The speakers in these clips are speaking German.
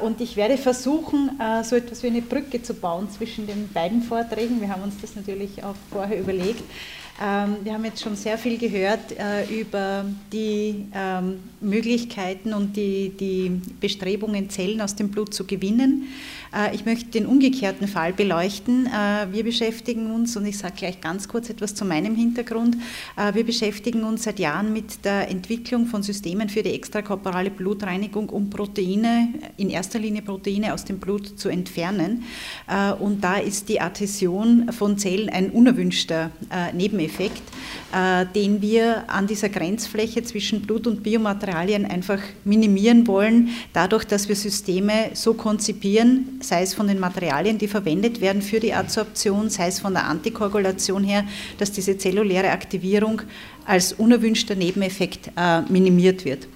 Und ich werde versuchen, so etwas wie eine Brücke zu bauen zwischen den beiden Vorträgen. Wir haben uns das natürlich auch vorher überlegt. Wir haben jetzt schon sehr viel gehört über die Möglichkeiten und die Bestrebungen, Zellen aus dem Blut zu gewinnen. Ich möchte den umgekehrten Fall beleuchten. Wir beschäftigen uns, und ich sage gleich ganz kurz etwas zu meinem Hintergrund, wir beschäftigen uns seit Jahren mit der Entwicklung von Systemen für die extrakorporale Blutreinigung, um Proteine, in erster Linie Proteine aus dem Blut zu entfernen. Und da ist die Adhäsion von Zellen ein unerwünschter Nebeneffekt, den wir an dieser Grenzfläche zwischen Blut und Biomaterialien einfach minimieren wollen, dadurch, dass wir Systeme so konzipieren, sei es von den Materialien, die verwendet werden für die Adsorption, sei es von der Antikoagulation her, dass diese zelluläre Aktivierung als unerwünschter Nebeneffekt minimiert wird.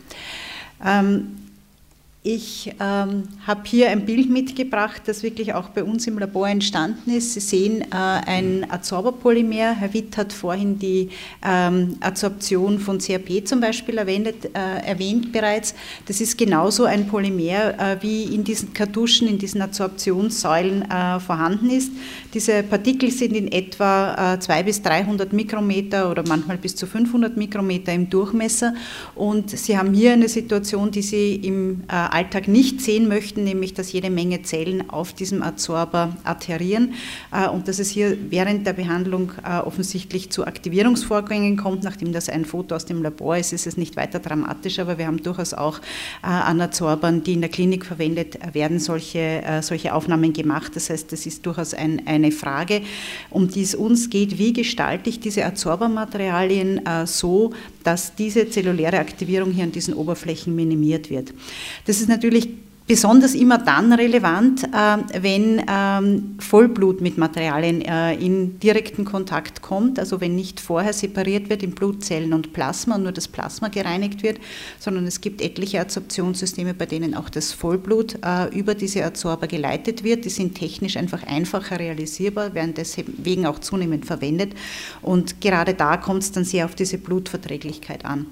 Ich habe hier ein Bild mitgebracht, das wirklich auch bei uns im Labor entstanden ist. Sie sehen ein Adsorberpolymer. Herr Witt hat vorhin die Adsorption von CRP zum Beispiel erwähnt bereits. Das ist genauso ein Polymer, wie in diesen Kartuschen, in diesen Adsorptionssäulen vorhanden ist. Diese Partikel sind in etwa 200 bis 300 Mikrometer oder manchmal bis zu 500 Mikrometer im Durchmesser. Und Sie haben hier eine Situation, die Sie im Alltag nicht sehen möchten, nämlich dass jede Menge Zellen auf diesem Adsorber adherieren und dass es hier während der Behandlung offensichtlich zu Aktivierungsvorgängen kommt. Nachdem das ein Foto aus dem Labor ist, ist es nicht weiter dramatisch, aber wir haben durchaus auch an Adsorbern, die in der Klinik verwendet werden, solche Aufnahmen gemacht. Das heißt, das ist durchaus eine Frage, um die es uns geht: Wie gestalte ich diese Adsorbermaterialien so, dass diese zelluläre Aktivierung hier an diesen Oberflächen minimiert wird. Das ist natürlich besonders immer dann relevant, wenn Vollblut mit Materialien in direkten Kontakt kommt, also wenn nicht vorher separiert wird in Blutzellen und Plasma und nur das Plasma gereinigt wird, sondern es gibt etliche Adsorptionssysteme, bei denen auch das Vollblut über diese Adsorber geleitet wird. Die sind technisch einfach einfacher realisierbar, werden deswegen auch zunehmend verwendet, und gerade da kommt es dann sehr auf diese Blutverträglichkeit an.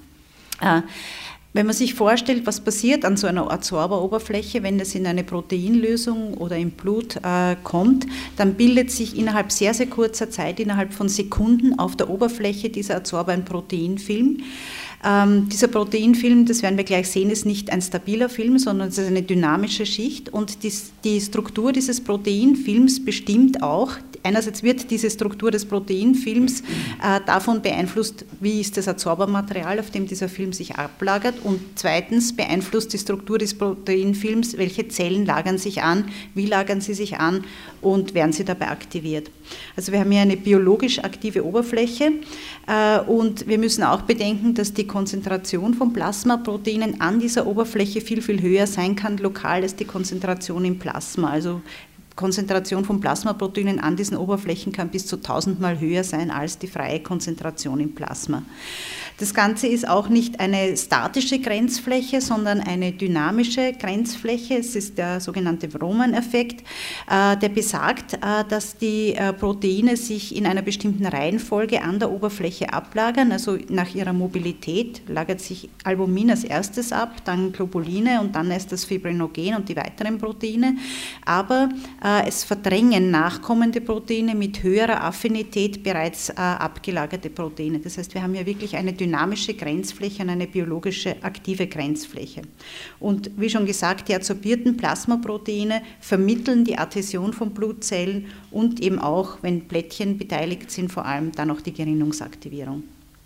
Wenn man sich vorstellt, was passiert an so einer Adsorberoberfläche, wenn es in eine Proteinlösung oder im Blut kommt, dann bildet sich innerhalb sehr, sehr kurzer Zeit, innerhalb von Sekunden auf der Oberfläche dieser Adsorber ein Proteinfilm. Dieser Proteinfilm, das werden wir gleich sehen, ist nicht ein stabiler Film, sondern es ist eine dynamische Schicht, und die Struktur dieses Proteinfilms bestimmt auch, einerseits wird diese Struktur des Proteinfilms davon beeinflusst, wie ist das Adsorbermaterial, auf dem dieser Film sich ablagert, und zweitens beeinflusst die Struktur des Proteinfilms, welche Zellen lagern sich an, wie lagern sie sich an und werden sie dabei aktiviert. Also wir haben hier eine biologisch aktive Oberfläche, und wir müssen auch bedenken, dass die Konzentration von Plasmaproteinen an dieser Oberfläche viel, viel höher sein kann lokal als die Konzentration im Plasma. Also Konzentration von Plasmaproteinen an diesen Oberflächen kann bis zu 1000-mal höher sein als die freie Konzentration im Plasma. Das Ganze ist auch nicht eine statische Grenzfläche, sondern eine dynamische Grenzfläche. Es ist der sogenannte Vroman-Effekt, der besagt, dass die Proteine sich in einer bestimmten Reihenfolge an der Oberfläche ablagern. Also nach ihrer Mobilität lagert sich Albumin als erstes ab, dann Globuline und dann erst das Fibrinogen und die weiteren Proteine. Aber es verdrängen nachkommende Proteine mit höherer Affinität bereits abgelagerte Proteine. Das heißt, wir haben hier wirklich eine dynamische Grenzfläche und eine biologische aktive Grenzfläche. Und wie schon gesagt, die adsorbierten Plasmaproteine vermitteln die Adhäsion von Blutzellen und eben auch, wenn Plättchen beteiligt sind, vor allem dann auch die Gerinnungsaktivierung.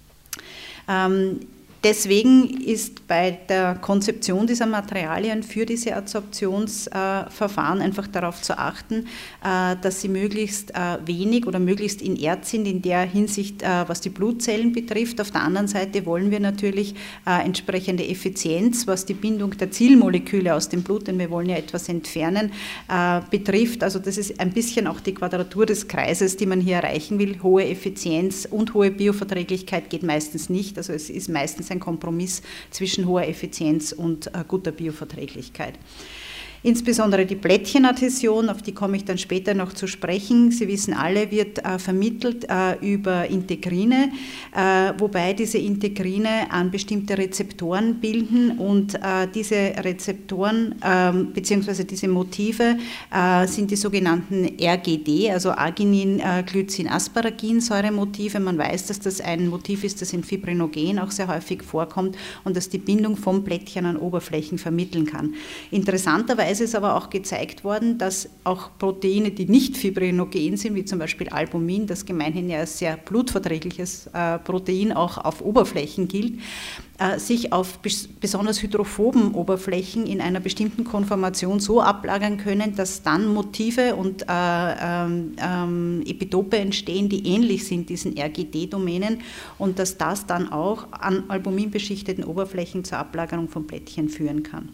Deswegen ist bei der Konzeption dieser Materialien für diese Adsorptionsverfahren einfach darauf zu achten, dass sie möglichst wenig oder möglichst inert sind in der Hinsicht, was die Blutzellen betrifft. Auf der anderen Seite wollen wir natürlich entsprechende Effizienz, was die Bindung der Zielmoleküle aus dem Blut, denn wir wollen ja etwas entfernen, betrifft. Also das ist ein bisschen auch die Quadratur des Kreises, die man hier erreichen will. Hohe Effizienz und hohe Bioverträglichkeit geht meistens nicht. Also es ist meistens ein Kompromiss zwischen hoher Effizienz und guter Bioverträglichkeit. Insbesondere die Plättchenadhäsion, auf die komme ich dann später noch zu sprechen. Sie wissen alle, wird vermittelt über Integrine, wobei diese Integrine an bestimmte Rezeptoren bilden und diese Rezeptoren bzw. diese Motive sind die sogenannten RGD, also Arginin-Glycin-Asparagin-Säuremotive. Man weiß, dass das ein Motiv ist, das in Fibrinogen auch sehr häufig vorkommt und das die Bindung von Plättchen an Oberflächen vermitteln kann. Interessanterweise ist aber auch gezeigt worden, dass auch Proteine, die nicht fibrinogen sind, wie zum Beispiel Albumin, das gemeinhin ja als sehr blutverträgliches Protein auch auf Oberflächen gilt, sich auf besonders hydrophoben Oberflächen in einer bestimmten Konformation so ablagern können, dass dann Motive und Epitope entstehen, die ähnlich sind diesen RGD-Domänen und dass das dann auch an albuminbeschichteten Oberflächen zur Ablagerung von Plättchen führen kann.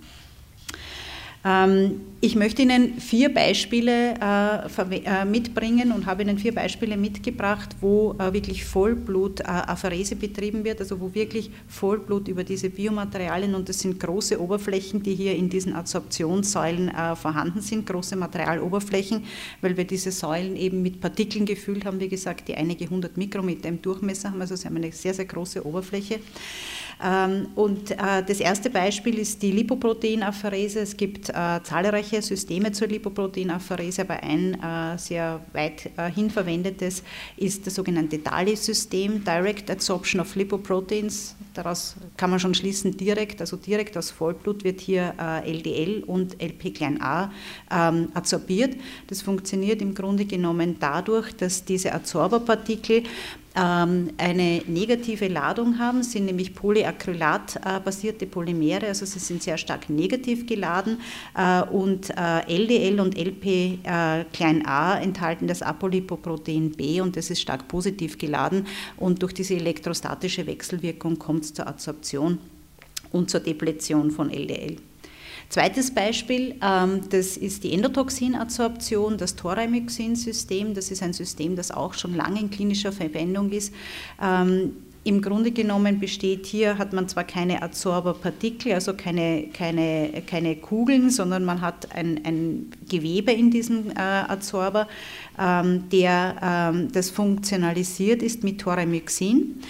Ich möchte Ihnen 4 Beispiele mitbringen und habe Ihnen 4 Beispiele mitgebracht, wo wirklich Vollblut-Apherese betrieben wird, also wo wirklich Vollblut über diese Biomaterialien, und das sind große Oberflächen, die hier in diesen Adsorptionssäulen vorhanden sind, große Materialoberflächen, weil wir diese Säulen eben mit Partikeln gefüllt haben, wie gesagt, die einige 100 Mikrometer im Durchmesser haben, also sie haben eine sehr, sehr große Oberfläche. Und das erste Beispiel ist die Lipoproteinapherese. Es gibt zahlreiche Systeme zur Lipoproteinapherese, aber ein sehr weithin verwendetes ist das sogenannte DALI-System, Direct Adsorption of Lipoproteins. Daraus kann man schon schließen, direkt aus Vollblut wird hier LDL und LP-a adsorbiert. Das funktioniert im Grunde genommen dadurch, dass diese Adsorberpartikel eine negative Ladung haben, sind nämlich Polyacrylat-basierte Polymere, also sie sind sehr stark negativ geladen und LDL und LP-a enthalten das Apolipoprotein B und das ist stark positiv geladen und durch diese elektrostatische Wechselwirkung kommt es zur Adsorption und zur Depletion von LDL. Zweites Beispiel, das ist die Endotoxinadsorption, das Thoramyxin-System. Das ist ein System, das auch schon lange in klinischer Verwendung ist. Im Grunde genommen hat man zwar keine Adsorberpartikel, also keine Kugeln, sondern man hat ein Gewebe in diesem Adsorber, das funktionalisiert ist mit Thoramyxin.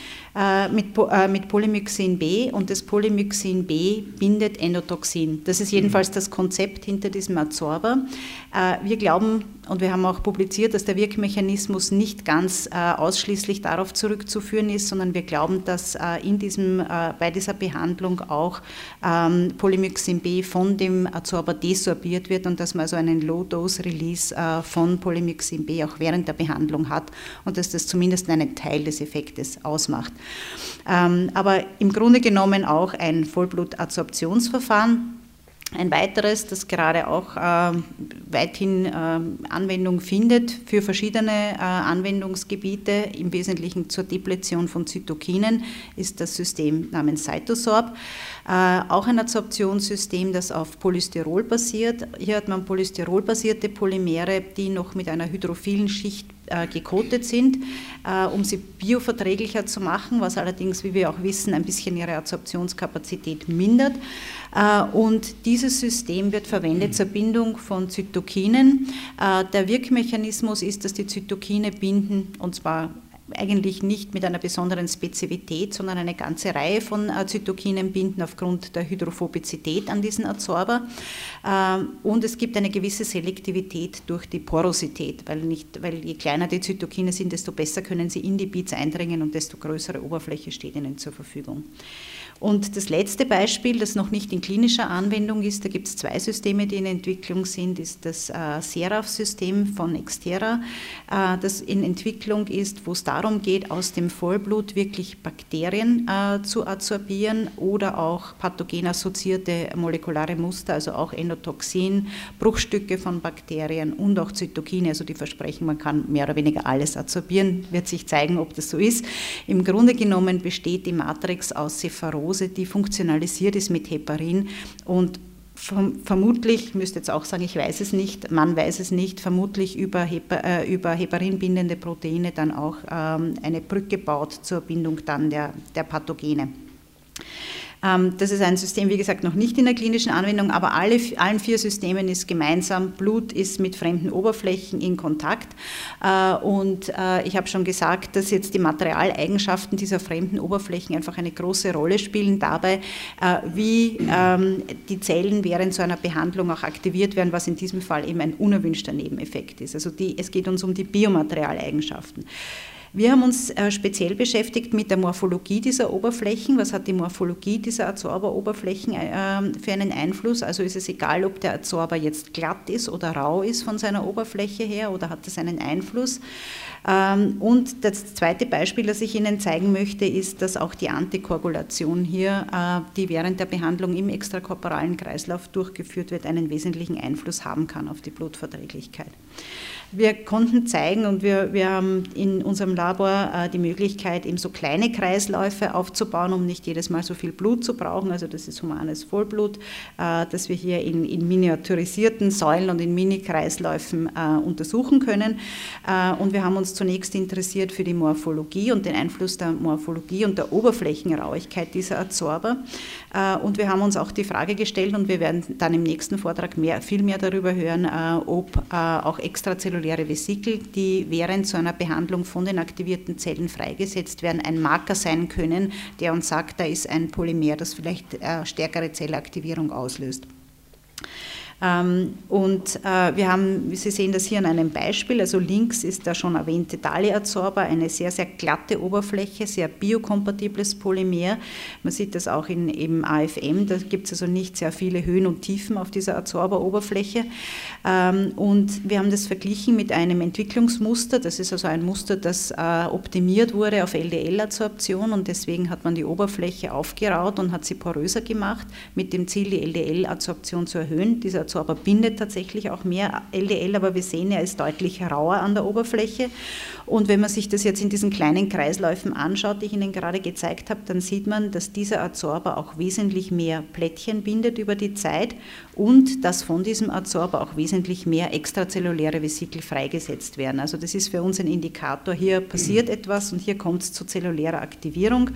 Mit Polymyxin B und das Polymyxin B bindet Endotoxin. Das ist jedenfalls das Konzept hinter diesem Adsorber. Wir glauben und wir haben auch publiziert, dass der Wirkmechanismus nicht ganz ausschließlich darauf zurückzuführen ist, sondern wir glauben, dass bei dieser Behandlung auch Polymyxin B von dem Adsorber desorbiert wird und dass man also einen Low-Dose-Release von Polymyxin B auch während der Behandlung hat und dass das zumindest einen Teil des Effektes ausmacht. Aber im Grunde genommen auch ein Vollblutabsorptionsverfahren. Ein weiteres, das gerade auch weithin Anwendung findet für verschiedene Anwendungsgebiete, im Wesentlichen zur Depletion von Zytokinen, ist das System namens Cytosorb. Auch ein Adsorptionssystem, das auf Polystyrol basiert. Hier hat man polystyrolbasierte Polymere, die noch mit einer hydrophilen Schicht gekotet sind, um sie bioverträglicher zu machen, was allerdings, wie wir auch wissen, ein bisschen ihre Adsorptionskapazität mindert. Und dieses System wird verwendet zur Bindung von Zytokinen. Der Wirkmechanismus ist, dass die Zytokine binden, und zwar eigentlich nicht mit einer besonderen Spezifität, sondern eine ganze Reihe von Zytokinen binden aufgrund der Hydrophobizität an diesen Adsorber. Und es gibt eine gewisse Selektivität durch die Porosität, weil je kleiner die Zytokine sind, desto besser können sie in die Beads eindringen und desto größere Oberfläche steht ihnen zur Verfügung. Und das letzte Beispiel, das noch nicht in klinischer Anwendung ist, da gibt es 2 Systeme, die in Entwicklung sind, ist das Seraph-System von Xterra, das in Entwicklung ist, wo es darum geht, aus dem Vollblut wirklich Bakterien zu adsorbieren oder auch pathogen-assoziierte molekulare Muster, also auch Endotoxin, Bruchstücke von Bakterien und auch Zytokine, also die versprechen, man kann mehr oder weniger alles adsorbieren, wird sich zeigen, ob das so ist. Im Grunde genommen besteht die Matrix aus Sepharose, die funktionalisiert ist mit Heparin und vermutlich, ich müsste jetzt auch sagen, ich weiß es nicht, man weiß es nicht, vermutlich über heparinbindende Proteine dann auch eine Brücke baut zur Bindung dann der Pathogene. Das ist ein System, wie gesagt, noch nicht in der klinischen Anwendung, aber allen 4 Systemen ist gemeinsam, Blut ist mit fremden Oberflächen in Kontakt. Und ich habe schon gesagt, dass jetzt die Materialeigenschaften dieser fremden Oberflächen einfach eine große Rolle spielen dabei, wie die Zellen während so einer Behandlung auch aktiviert werden, was in diesem Fall eben ein unerwünschter Nebeneffekt ist. Also es geht uns um die Biomaterialeigenschaften. Wir haben uns speziell beschäftigt mit der Morphologie dieser Oberflächen. Was hat die Morphologie dieser Adsorber-Oberflächen für einen Einfluss? Also ist es egal, ob der Adsorber jetzt glatt ist oder rau ist von seiner Oberfläche her, oder hat das einen Einfluss? Und das zweite Beispiel, das ich Ihnen zeigen möchte, ist, dass auch die Antikoagulation hier, die während der Behandlung im extrakorporalen Kreislauf durchgeführt wird, einen wesentlichen Einfluss haben kann auf die Blutverträglichkeit. Wir konnten zeigen, und wir haben in unserem Labor die Möglichkeit, eben so kleine Kreisläufe aufzubauen, um nicht jedes Mal so viel Blut zu brauchen. Also das ist humanes Vollblut, das wir hier in miniaturisierten Säulen und in Mini-Kreisläufen untersuchen können. Und wir haben uns zunächst interessiert für die Morphologie und den Einfluss der Morphologie und der Oberflächenrauigkeit dieser Adsorber. Und wir haben uns auch die Frage gestellt, und wir werden dann im nächsten Vortrag viel mehr darüber hören, ob auch extrazelluläre Vesikel, die während so einer Behandlung von den aktivierten Zellen freigesetzt werden, ein Marker sein können, der uns sagt, da ist ein Polymer, das vielleicht stärkere Zellaktivierung auslöst. Und Sie sehen das hier an einem Beispiel, also links ist der schon erwähnte Dali-Adsorber, eine sehr, sehr glatte Oberfläche, sehr biokompatibles Polymer. Man sieht das auch im AFM, da gibt es also nicht sehr viele Höhen und Tiefen auf dieser Adsorber-Oberfläche. Und wir haben das verglichen mit einem Entwicklungsmuster, das ist also ein Muster, das optimiert wurde auf LDL-Adsorption, und deswegen hat man die Oberfläche aufgeraut und hat sie poröser gemacht, mit dem Ziel, die LDL-Adsorption zu erhöhen. Dieser Adsorber bindet tatsächlich auch mehr LDL, aber wir sehen, er ist deutlich rauer an der Oberfläche. Und wenn man sich das jetzt in diesen kleinen Kreisläufen anschaut, die ich Ihnen gerade gezeigt habe, dann sieht man, dass dieser Adsorber auch wesentlich mehr Plättchen bindet über die Zeit und dass von diesem Adsorber auch wesentlich mehr extrazelluläre Vesikel freigesetzt werden. Also das ist für uns ein Indikator, hier passiert etwas und hier kommt es zu zellulärer Aktivierung.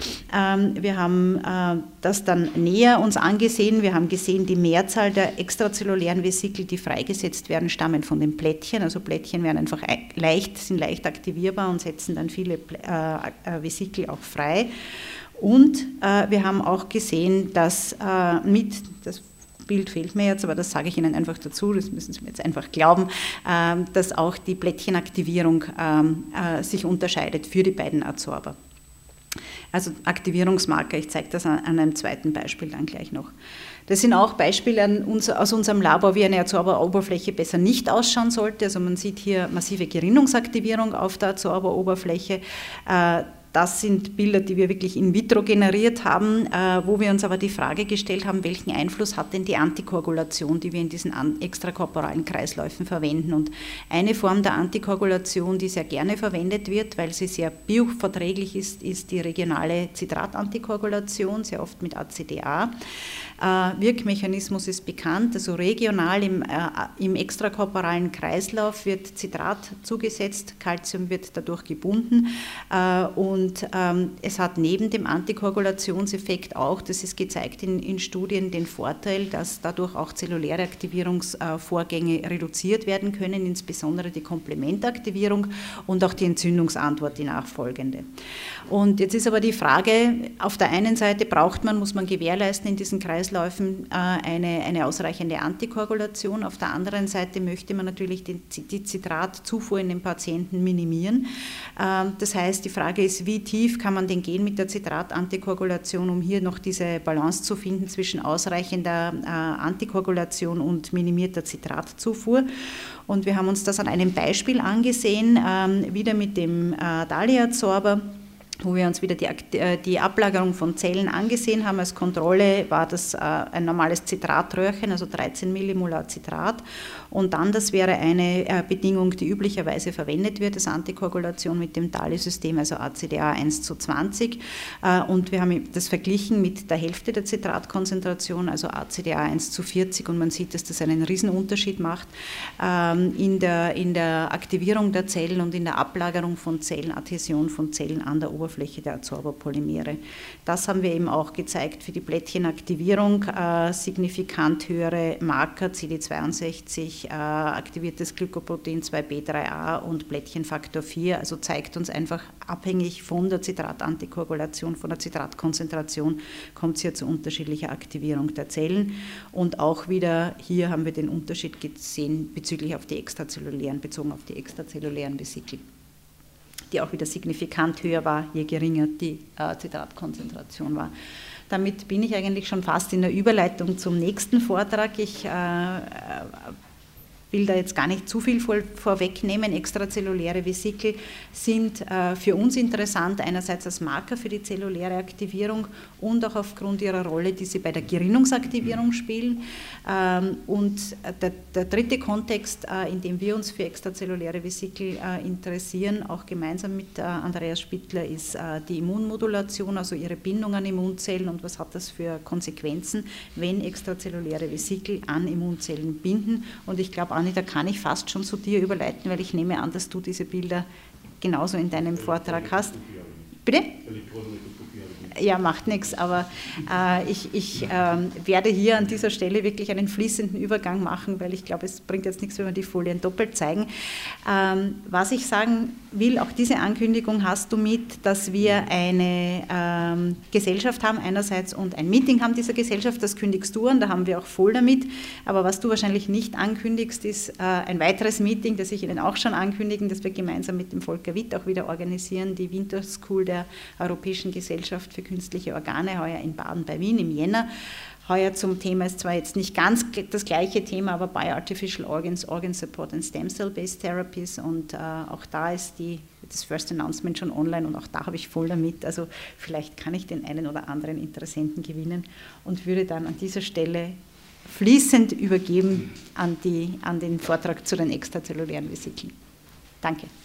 Wir haben das dann näher uns angesehen. Wir haben gesehen, die Mehrzahl der extrazellulären Vesikel, die freigesetzt werden, stammen von den Plättchen. Also Plättchen werden einfach sind leicht aktivierbar und setzen dann viele Vesikel auch frei. Und wir haben auch gesehen, dass das Bild fehlt mir jetzt, aber das sage ich Ihnen einfach dazu, das müssen Sie mir jetzt einfach glauben, dass auch die Plättchenaktivierung sich unterscheidet für die beiden Adsorber. Also Aktivierungsmarker, ich zeige das an einem zweiten Beispiel dann gleich noch. Das sind auch Beispiele aus unserem Labor, wie eine Adsorberoberfläche besser nicht ausschauen sollte. Also man sieht hier massive Gerinnungsaktivierung auf der Adsorberoberfläche. Das sind Bilder, die wir wirklich in vitro generiert haben, wo wir uns aber die Frage gestellt haben, welchen Einfluss hat denn die Antikoagulation, die wir in diesen extrakorporalen Kreisläufen verwenden. Und eine Form der Antikoagulation, die sehr gerne verwendet wird, weil sie sehr bioverträglich ist, ist die regionale Citrat-Antikoagulation, sehr oft mit ACDA. Wirkmechanismus ist bekannt, also regional im extrakorporalen Kreislauf wird Citrat zugesetzt, Calcium wird dadurch gebunden und es hat neben dem Antikoagulationseffekt auch, das ist gezeigt in Studien, den Vorteil, dass dadurch auch zelluläre Aktivierungsvorgänge reduziert werden können, insbesondere die Komplementaktivierung und auch die Entzündungsantwort, die nachfolgende. Und jetzt ist aber die Frage, auf der einen Seite muss man gewährleisten in diesen Kreisläufen eine ausreichende Antikoagulation, auf der anderen Seite möchte man natürlich die Zitratzufuhr in den Patienten minimieren. Das heißt, die Frage ist, wie tief kann man denn gehen mit der Zitratantikoagulation, um hier noch diese Balance zu finden zwischen ausreichender Antikoagulation und minimierter Zitratzufuhr. Und wir haben uns das an einem Beispiel angesehen, wieder mit dem Dali-Adsorber, wo wir uns wieder die Ablagerung von Zellen angesehen haben. Als Kontrolle war das ein normales Zitratröhrchen, also 13 Millimolar Citrat. Und dann, das wäre eine Bedingung, die üblicherweise verwendet wird, das Antikoagulation mit dem Dali-System, also ACDA 1:20. Und wir haben das verglichen mit der Hälfte der Zitratkonzentration, also ACDA 1:40. Und man sieht, dass das einen Riesenunterschied macht in der Aktivierung der Zellen und in der Ablagerung von Zellen, Adhäsion von Zellen an der Oberfläche Oberfläche der Adsorberpolymere. Das haben wir eben auch gezeigt für die Blättchenaktivierung, signifikant höhere Marker, CD62, aktiviertes Glykoprotein 2b3a und Blättchenfaktor 4, also zeigt uns einfach, abhängig von der Zitratanticoagulation, von der Zitratkonzentration, kommt es hier zu unterschiedlicher Aktivierung der Zellen. Und auch wieder hier haben wir den Unterschied gesehen bezogen auf die extrazellulären Vesikel, die auch wieder signifikant höher war, je geringer die Zitratkonzentration war. Damit bin ich eigentlich schon fast in der Überleitung zum nächsten Vortrag. Ich will da jetzt gar nicht zu viel vorwegnehmen. Extrazelluläre Vesikel sind für uns interessant, einerseits als Marker für die zelluläre Aktivierung und auch aufgrund ihrer Rolle, die sie bei der Gerinnungsaktivierung spielen. Und der dritte Kontext, in dem wir uns für extrazelluläre Vesikel interessieren, auch gemeinsam mit Andreas Spittler, ist die Immunmodulation, also ihre Bindung an Immunzellen und was hat das für Konsequenzen, wenn extrazelluläre Vesikel an Immunzellen binden. Und ich glaube, da kann ich fast schon zu dir überleiten, weil ich nehme an, dass du diese Bilder genauso in deinem Vortrag hast. Bitte? Ja, macht nichts, aber ich werde hier an dieser Stelle wirklich einen fließenden Übergang machen, weil ich glaube, es bringt jetzt nichts, wenn wir die Folien doppelt zeigen. Was ich sagen will, auch diese Ankündigung hast du mit, dass wir eine Gesellschaft haben einerseits und ein Meeting haben dieser Gesellschaft, das kündigst du an, da haben wir auch Folder mit, aber was du wahrscheinlich nicht ankündigst, ist ein weiteres Meeting, das ich Ihnen auch schon ankündigen, das wir gemeinsam mit dem Volker Witt auch wieder organisieren, die Winter School der Europäischen Gesellschaft für künstliche Organe, heuer in Baden bei Wien im Jänner. Heuer zum Thema ist zwar jetzt nicht ganz das gleiche Thema, aber Bioartificial Organs, Organ Support and Stem Cell-Based Therapies, und auch da ist das First Announcement schon online und auch da habe ich voll damit, also vielleicht kann ich den einen oder anderen Interessenten gewinnen und würde dann an dieser Stelle fließend übergeben an den Vortrag zu den extrazellulären Vesikeln. Danke.